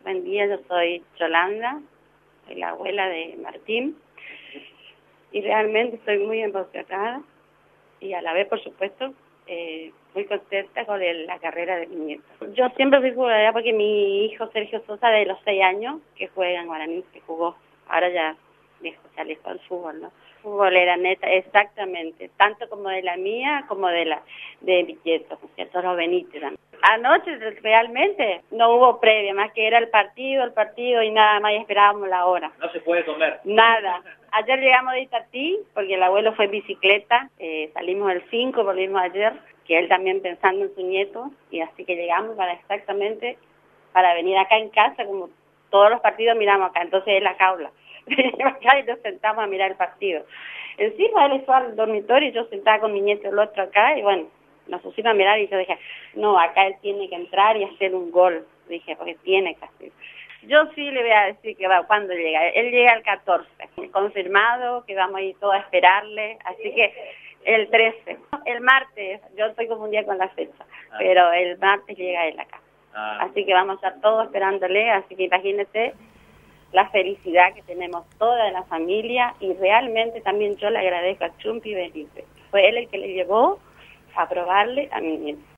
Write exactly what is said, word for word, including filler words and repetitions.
Buen día, yo soy Yolanda, soy la abuela de Martín y realmente estoy muy emocionada y a la vez, por supuesto, eh, muy contenta con el, la carrera de mi nieto. Yo siempre fui jugadora porque mi hijo Sergio Sosa, de los seis años, que juega en Guaraní, que jugó, ahora ya dijo, se alejó del fútbol, ¿no? Fútbol era neta, exactamente, tanto como de la mía como de la de mi nieto, ¿cierto? Los Benítez. Anoche realmente no hubo previa, más que era el partido, el partido y nada más, y esperábamos la hora. No se puede comer. Nada. Ayer llegamos de Itatí, porque el abuelo fue en bicicleta, eh, salimos el cinco, volvimos ayer, que él también pensando en su nieto, y así que llegamos para exactamente, para venir acá en casa, como todos los partidos miramos acá, entonces es la jaula. Venimos acá y nos sentamos a mirar el partido. Encima él fue al dormitorio y yo sentada con mi nieto el otro acá, y bueno, nos pusimos a mirar y yo dije, no, acá él tiene que entrar y hacer un gol, dije, porque tiene que hacer. Yo sí le voy a decir que va, ¿cuándo llega? Él llega el catorce, confirmado, que vamos a ir todos a esperarle, así que el trece. El martes, yo estoy confundida con la fecha, ah. pero el martes llega él acá. Ah. Así que vamos a estar todos esperándole, así que imagínese la felicidad que tenemos toda la familia y realmente también yo le agradezco a Chumpi Benítez. Fue él el que le llevó a probarle a mi nieto.